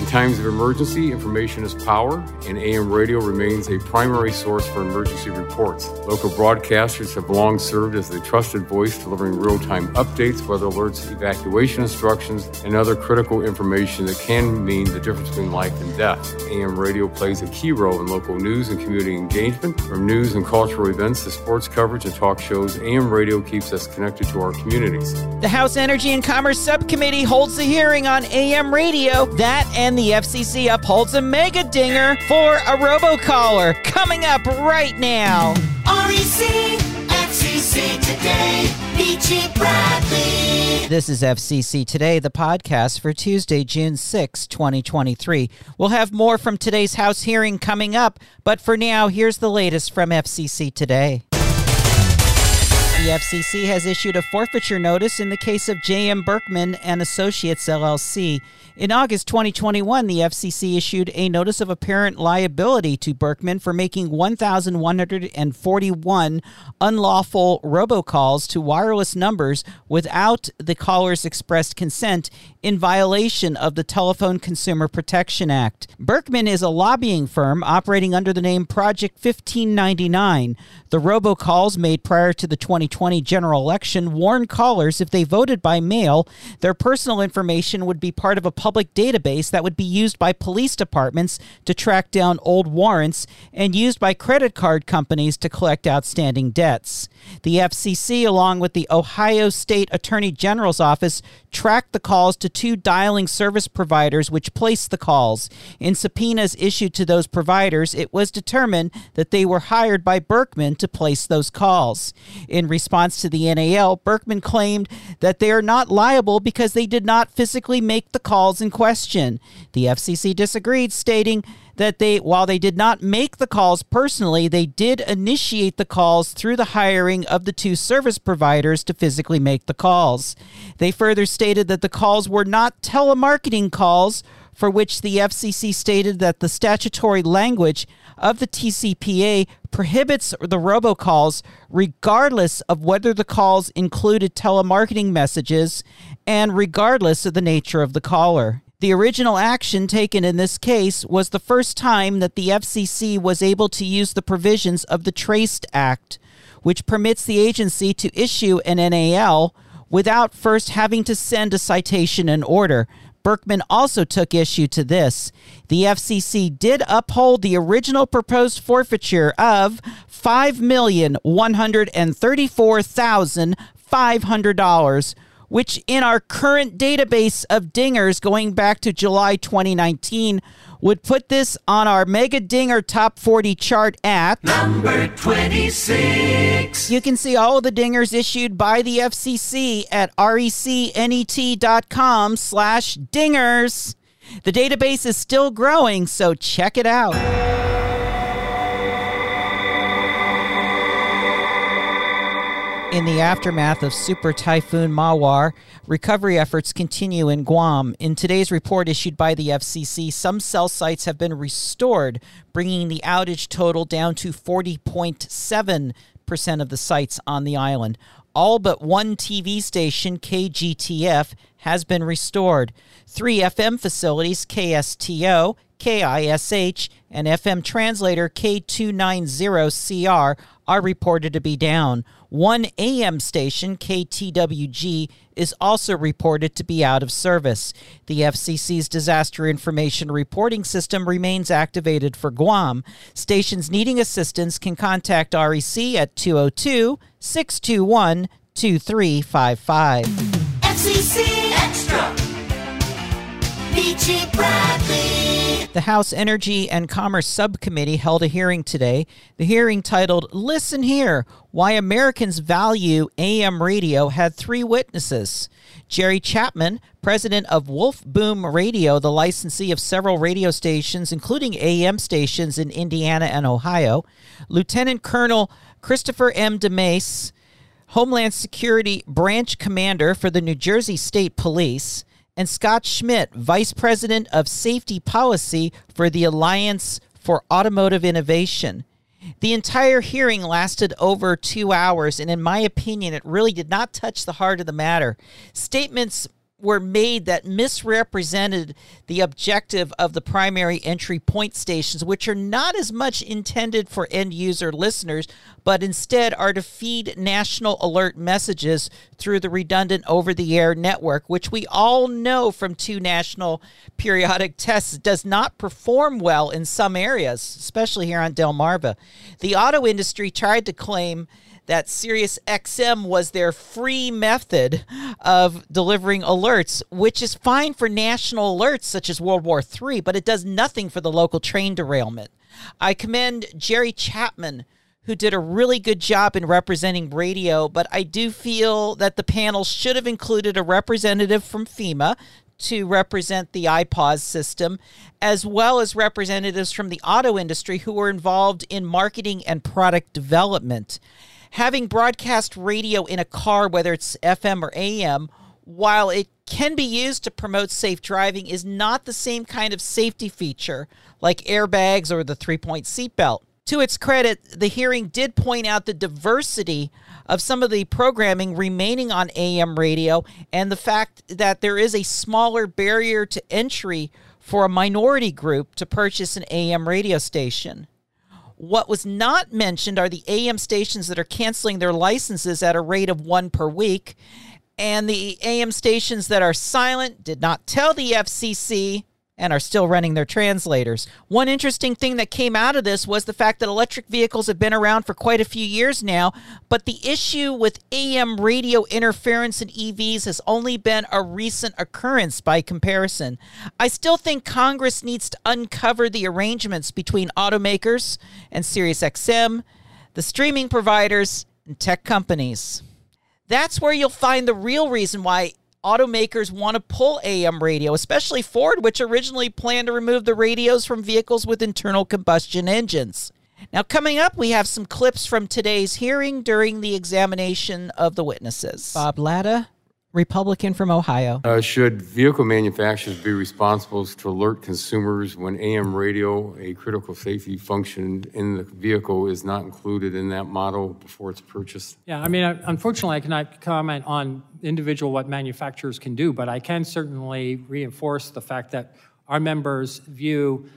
In times of emergency, information is power, and AM radio remains a primary source for emergency reports. Local broadcasters have long served as the trusted voice, delivering real-time updates, weather alerts, evacuation instructions, and other critical information that can mean the difference between life and death. AM radio plays a key role in local news and community engagement. From news and cultural events to sports coverage and talk shows, AM radio keeps us connected to our communities. The House Energy and Commerce Subcommittee holds a hearing on AM radio. That and the FCC upholds a mega dinger for a robocaller. Coming up right now. REC, FCC Today, Peachy Bradley. This is FCC Today, the podcast for Tuesday, June 6, 2023. We'll have more from today's House hearing coming up, but for now, here's the latest from FCC Today. The FCC has issued a forfeiture notice in the case of J.M. Berkman and Associates, LLC. In August 2021, the FCC issued a notice of apparent liability to Berkman for making 1,141 unlawful robocalls to wireless numbers without the caller's expressed consent in violation of the Telephone Consumer Protection Act. Berkman is a lobbying firm operating under the name Project 1599. The robocalls made prior to the 2020 general election warned callers if they voted by mail, their personal information would be part of a public database that would be used by police departments to track down old warrants and used by credit card companies to collect outstanding debts. The FCC, along with the Ohio State Attorney General's office, tracked the calls to two dialing service providers which placed the calls. In subpoenas issued to those providers, it was determined that they were hired by Berkman to place those calls. In response to the NAL, Berkman claimed that they are not liable because they did not physically make the calls in question. The FCC disagreed, stating that while they did not make the calls personally, they did initiate the calls through the hiring of the two service providers to physically make the calls. They further stated that the calls were not telemarketing calls, for which the FCC stated that the statutory language of the TCPA prohibits the robocalls regardless of whether the calls included telemarketing messages and regardless of the nature of the caller. The original action taken in this case was the first time that the FCC was able to use the provisions of the Traced Act, which permits the agency to issue an NAL without first having to send a citation and order. Berkman also took issue to this. The FCC did uphold the original proposed forfeiture of $5,134,500, which in our current database of dingers going back to July 2019 would put this on our Mega Dinger Top 40 chart at number 26. You can see all of the dingers issued by the FCC at recnet.com/dingers. The database is still growing, so check it out. In the aftermath of Super Typhoon Mawar, recovery efforts continue in Guam. In today's report issued by the FCC, some cell sites have been restored, bringing the outage total down to 40.7% of the sites on the island. All but one TV station, KGTF, has been restored. 3 FM facilities, KSTO, KISH, and FM translator K290CR, are reported to be down. 1 AM station, KTWG, is also reported to be out of service. The FCC's disaster information reporting system remains activated for Guam. Stations needing assistance can contact REC at 202-621-2355. FCC Extra. Peachy Bradley. The House Energy and Commerce Subcommittee held a hearing today. The hearing, titled "Listen Here, Why Americans Value AM Radio," had 3 witnesses. Jerry Chapman, president of Wolf Boom Radio, the licensee of several radio stations, including AM stations in Indiana and Ohio. Lieutenant Colonel Christopher M. DeMace, Homeland Security Branch Commander for the New Jersey State Police, and Scott Schmidt, Vice President of Safety Policy for the Alliance for Automotive Innovation. The entire hearing lasted over 2 hours, and in my opinion, it really did not touch the heart of the matter. Statements were made that misrepresented the objective of the primary entry point stations, which are not as much intended for end-user listeners, but instead are to feed national alert messages through the redundant over-the-air network, which we all know from 2 national periodic tests does not perform well in some areas, especially here on Delmarva. The auto industry tried to claim that Sirius XM was their free method of delivering alerts, which is fine for national alerts such as World War III, but it does nothing for the local train derailment. I commend Jerry Chapman, who did a really good job in representing radio, but I do feel that the panel should have included a representative from FEMA to represent the iPause system, as well as representatives from the auto industry who were involved in marketing and product development. Having broadcast radio in a car, whether it's FM or AM, while it can be used to promote safe driving, is not the same kind of safety feature like airbags or the 3-point seatbelt. To its credit, the hearing did point out the diversity of some of the programming remaining on AM radio and the fact that there is a smaller barrier to entry for a minority group to purchase an AM radio station. What was not mentioned are the AM stations that are canceling their licenses at a rate of 1 per week, and the AM stations that are silent, did not tell the FCC, and are still running their translators. One interesting thing that came out of this was the fact that electric vehicles have been around for quite a few years now, but the issue with AM radio interference in EVs has only been a recent occurrence by comparison. I still think Congress needs to uncover the arrangements between automakers and SiriusXM, the streaming providers, and tech companies. That's where you'll find the real reason why automakers want to pull AM radio, especially Ford, which originally planned to remove the radios from vehicles with internal combustion engines. Now, coming up, we have some clips from today's hearing during the examination of the witnesses. Bob Latta, Republican from Ohio. Should vehicle manufacturers be responsible to alert consumers when AM radio, a critical safety function in the vehicle, is not included in that model before it's purchased? Yeah, I mean, unfortunately, I cannot comment on individual what manufacturers can do, but I can certainly reinforce the fact that our members view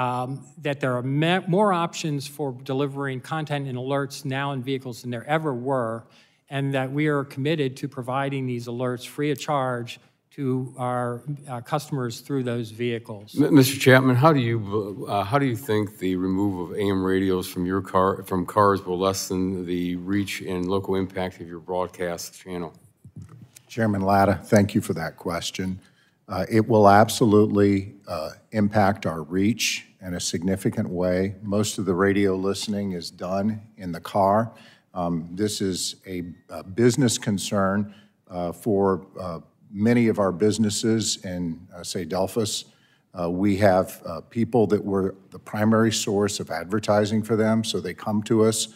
that there are more options for delivering content and alerts now in vehicles than there ever were, and that we are committed to providing these alerts free of charge to our customers through those vehicles. Mr. Chapman, how do you think the removal of AM radios from cars will lessen the reach and local impact of your broadcast channel? Chairman Latta, thank you for that question. It will absolutely impact our reach in a significant way. Most of the radio listening is done in the car. This is a business concern for many of our businesses in, say, Delphus. We have people that were the primary source of advertising for them, so they come to us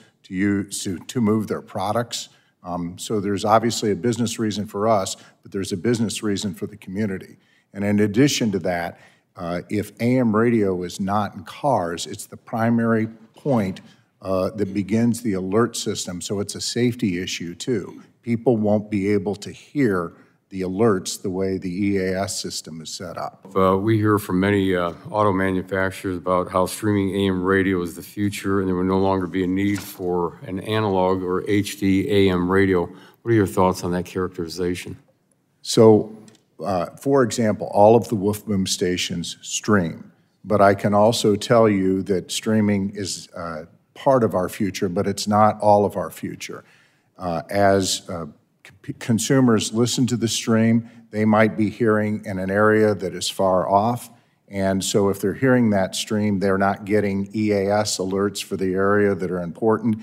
to move their products. So there's obviously a business reason for us, but there's a business reason for the community. And in addition to that, if AM radio is not in cars, it's the primary point that begins the alert system, so it's a safety issue too. People won't be able to hear the alerts the way the EAS system is set up. We hear from many auto manufacturers about how streaming AM radio is the future and there will no longer be a need for an analog or HD AM radio. What are your thoughts on that characterization? So, for example, all of the Wolf Boom stations stream, but I can also tell you that streaming is part of our future, but it's not all of our future. As consumers listen to the stream, they might be hearing in an area that is far off, and so if they're hearing that stream, they're not getting EAS alerts for the area that are important,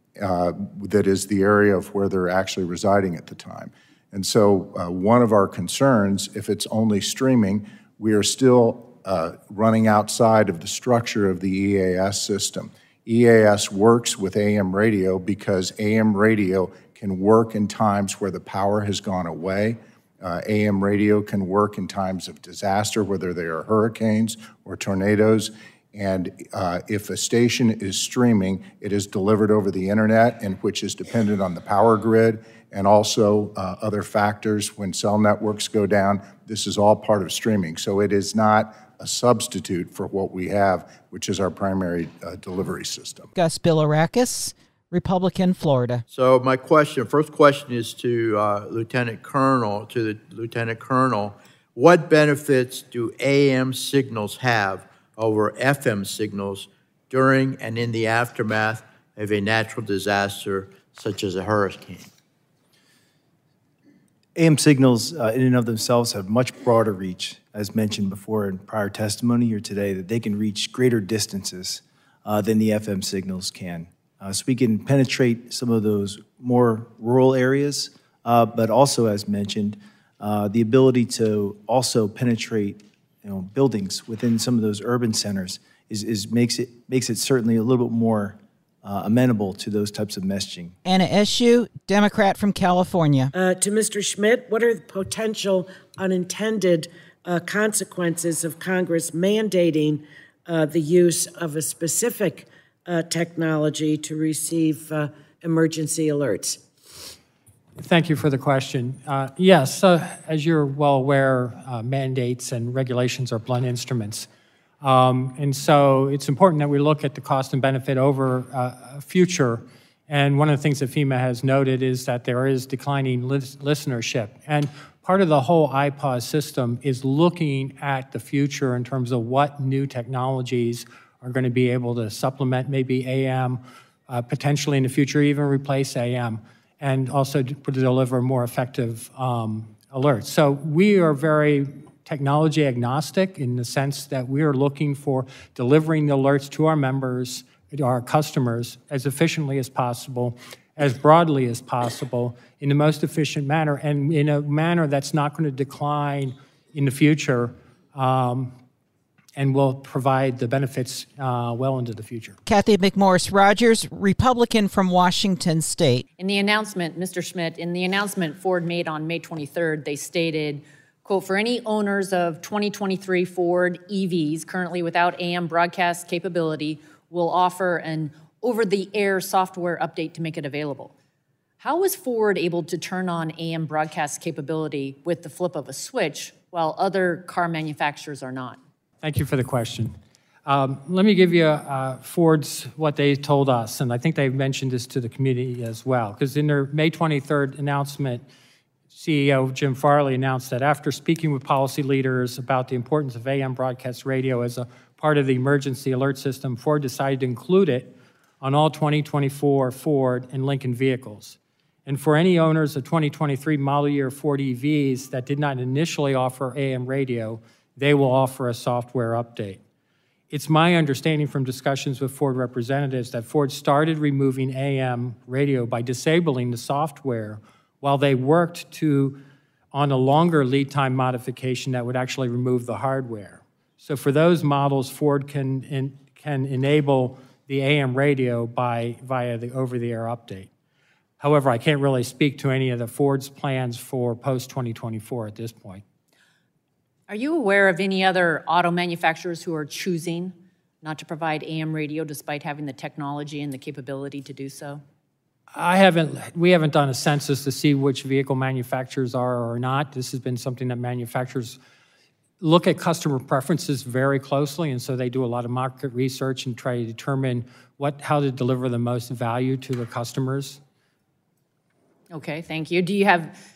that is the area of where they're actually residing at the time. And so one of our concerns, if it's only streaming, we are still running outside of the structure of the EAS system. EAS works with AM radio because AM radio can work in times where the power has gone away. AM radio can work in times of disaster, whether they are hurricanes or tornadoes. And if a station is streaming, it is delivered over the internet, and which is dependent on the power grid and also other factors. When cell networks go down, this is all part of streaming. So it is not a substitute for what we have, which is our primary delivery system. Gus Bilirakis, Republican, Florida. So my first question is to the Lieutenant Colonel. What benefits do AM signals have over FM signals during and in the aftermath of a natural disaster such as a hurricane? AM signals in and of themselves have much broader reach, as mentioned before in prior testimony here today, that they can reach greater distances than the FM signals can. So we can penetrate some of those more rural areas, but also, as mentioned, the ability to also penetrate buildings within some of those urban centers makes it certainly a little bit more amenable to those types of messaging. Anna Eshoo, Democrat from California. To Mr. Schmidt, what are the potential unintended consequences of Congress mandating the use of a specific technology to receive emergency alerts? Thank you for the question. Yes, as you're well aware, mandates and regulations are blunt instruments. And so it's important that we look at the cost and benefit over a future. And one of the things that FEMA has noted is that there is declining listenership. And part of the whole IPAWS system is looking at the future in terms of what new technologies are going to be able to supplement maybe AM, potentially in the future even replace AM, and also to deliver more effective alerts. So we are very technology agnostic in the sense that we are looking for delivering the alerts to our members, to our customers, as efficiently as possible, as broadly as possible, in the most efficient manner, and in a manner that's not going to decline in the future, and will provide the benefits well into the future. Kathy McMorris Rogers, Republican from Washington State. In the announcement, Mr. Schmidt, in the announcement Ford made on May 23rd, they stated, quote, for any owners of 2023 Ford EVs currently without AM broadcast capability, we'll offer an over-the-air software update to make it available. How was Ford able to turn on AM broadcast capability with the flip of a switch while other car manufacturers are not? Thank you for the question. Let me give you Ford's, what they told us, and I think they've mentioned this to the community as well, because in their May 23rd announcement, CEO Jim Farley announced that after speaking with policy leaders about the importance of AM broadcast radio as a part of the emergency alert system, Ford decided to include it on all 2024 Ford and Lincoln vehicles. And for any owners of 2023 model year Ford EVs that did not initially offer AM radio, they will offer a software update. It's my understanding from discussions with Ford representatives that Ford started removing AM radio by disabling the software while they worked on a longer lead time modification that would actually remove the hardware. So for those models, Ford can enable the AM radio via the over-the-air update. However, I can't really speak to any of the Ford's plans for post-2024 at this point. Are you aware of any other auto manufacturers who are choosing not to provide AM radio despite having the technology and the capability to do so? We haven't done a census to see which vehicle manufacturers are or not. This has been something that manufacturers look at customer preferences very closely, and so they do a lot of market research and try to determine how to deliver the most value to the customers. Okay, thank you. Do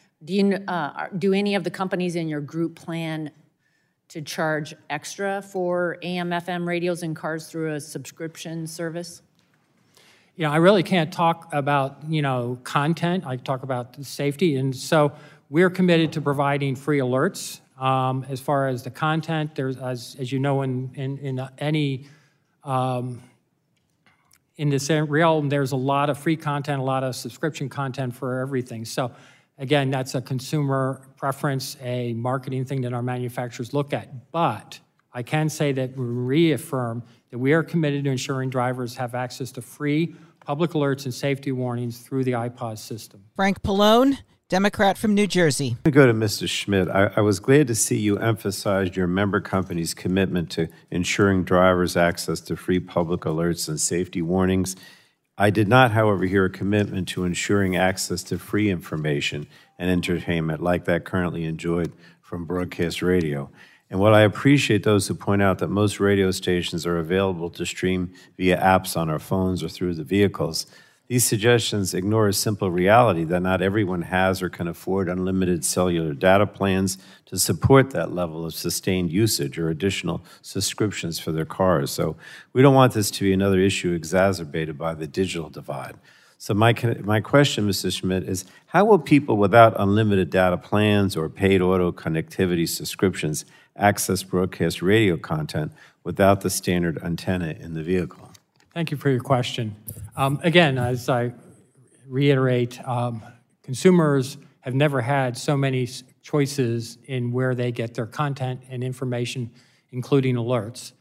any of the companies in your group plan to charge extra for AM/FM radios in cars through a subscription service? I really can't talk about, content. I talk about safety. And so we're committed to providing free alerts. As far as the content, there's, as you know, in this realm, there's a lot of free content, a lot of subscription content for everything. So again, that's a consumer preference, a marketing thing that our manufacturers look at. But I can say that we reaffirm that we are committed to ensuring drivers have access to free public alerts and safety warnings through the IPAWS system. Frank Pallone, Democrat from New Jersey. To go to Mr. Schmidt, I was glad to see you emphasized your member company's commitment to ensuring drivers access to free public alerts and safety warnings. I did not, however, hear a commitment to ensuring access to free information and entertainment like that currently enjoyed from broadcast radio. And while I appreciate those who point out that most radio stations are available to stream via apps on our phones or through the vehicles, these suggestions ignore a simple reality that not everyone has or can afford unlimited cellular data plans to support that level of sustained usage or additional subscriptions for their cars. So we don't want this to be another issue exacerbated by the digital divide. So my question, Mr. Schmidt, is how will people without unlimited data plans or paid auto connectivity subscriptions access broadcast radio content without the standard antenna in the vehicle? Thank you for your question. Again, as I reiterate, consumers have never had so many choices in where they get their content and information, including alerts.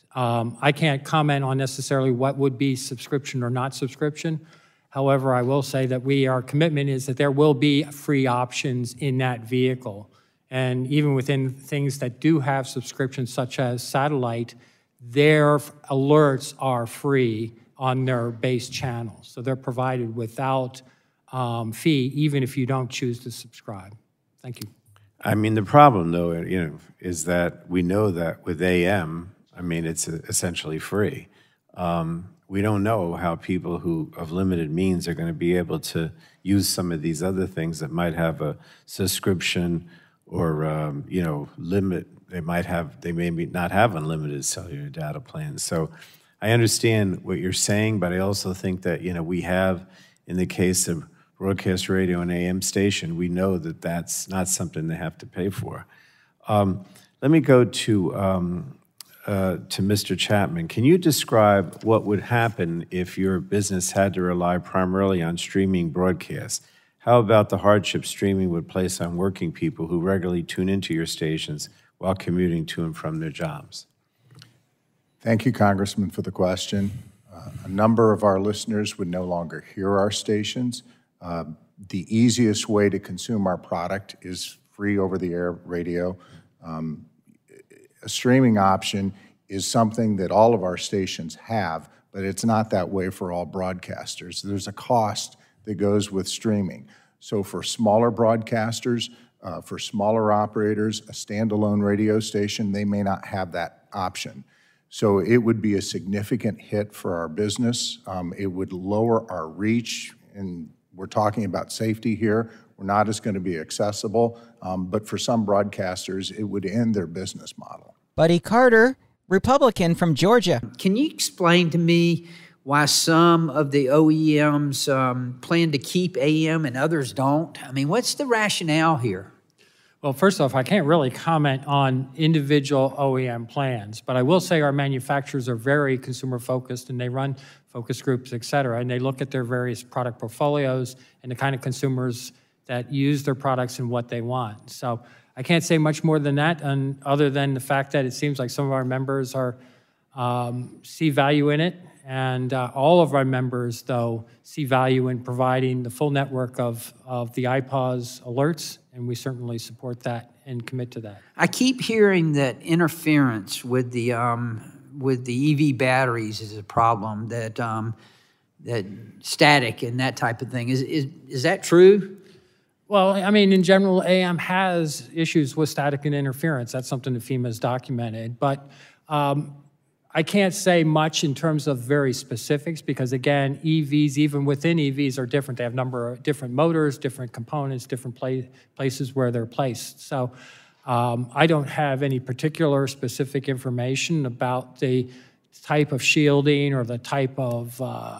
I can't comment on necessarily what would be subscription or not subscription. However, I will say that our commitment is that there will be free options in that vehicle. And even within things that do have subscriptions, such as satellite, their alerts are free on their base channels. So they're provided without fee, even if you don't choose to subscribe. Thank you. I mean, the problem, though, is that we know that with AM, it's essentially free. We don't know how people who of limited means are going to be able to use some of these other things that might have a subscription or limit. They may not have unlimited cellular data plans. So I understand what you're saying, but I also think that, we have, in the case of broadcast radio and AM station, we know that that's not something they have to pay for. Let me go to Mr. Chapman. Can you describe what would happen if your business had to rely primarily on streaming broadcasts? How about the hardship streaming would place on working people who regularly tune into your stations while commuting to and from their jobs? Thank you, Congressman, for the question. A number of our listeners would no longer hear our stations. The easiest way to consume our product is free over-the-air radio. A streaming option is something that all of our stations have, but it's not that way for all broadcasters. There's a cost that goes with streaming. So for smaller broadcasters, for smaller operators, a standalone radio station, they may not have that option. So it would be a significant hit for our business. It would lower our reach, and we're talking about safety here. We're not as going to be accessible, but for some broadcasters, it would end their business model. Buddy Carter, Republican from Georgia. Can you explain to me why some of the OEMs plan to keep AM and others don't? What's the rationale here? Well, first off, I can't really comment on individual OEM plans, but I will say our manufacturers are very consumer-focused, and they run focus groups, et cetera, and they look at their various product portfolios and the kind of consumers that use their products and what they want. So I can't say much more than that, other than the fact that it seems like some of our members see value in it, and all of our members, though, see value in providing the full network of the iPause alerts, and we certainly support that and commit to that. I keep hearing that interference with the EV batteries is a problem, that static and that type of thing. Is that true? Well, in general, AM has issues with static and interference. That's something that FEMA has documented. But I can't say much in terms of very specifics because, again, EVs, even within EVs, are different. They have a number of different motors, different components, different places where they're placed. So I don't have any particular specific information about the type of shielding or the type of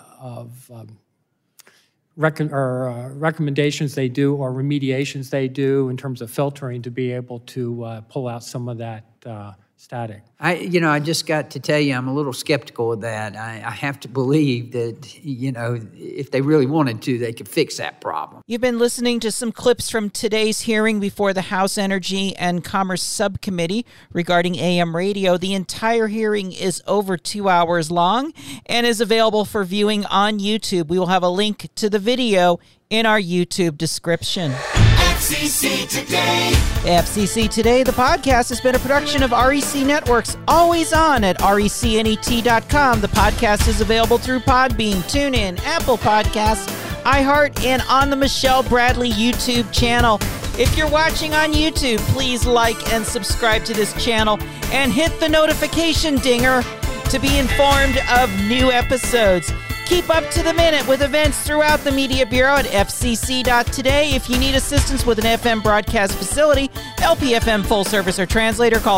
recommendations they do or remediations they do in terms of filtering to be able to pull out some of that static. I just got to tell you, I'm a little skeptical of that. I have to believe that, if they really wanted to, they could fix that problem. You've been listening to some clips from today's hearing before the House Energy and Commerce Subcommittee regarding AM radio. The entire hearing is over 2 hours long and is available for viewing on YouTube. We will have a link to the video in our YouTube description. FCC Today. FCC Today, the podcast, has been a production of REC Networks, always on at recnet.com. The podcast is available through Podbean, TuneIn, Apple Podcasts, iHeart, and on the Michelle Bradley YouTube channel. If you're watching on YouTube, please like and subscribe to this channel and hit the notification dinger to be informed of new episodes. Keep up to the minute with events throughout the Media Bureau at fcc.today. If you need assistance with an FM broadcast facility, LPFM full service or translator, call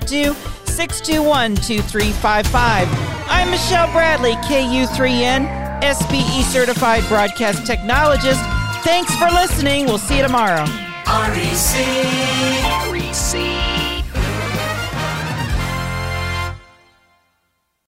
202-621-2355. I'm Michelle Bradley, KU3N, SBE certified broadcast technologist. Thanks for listening. We'll see you tomorrow. REC.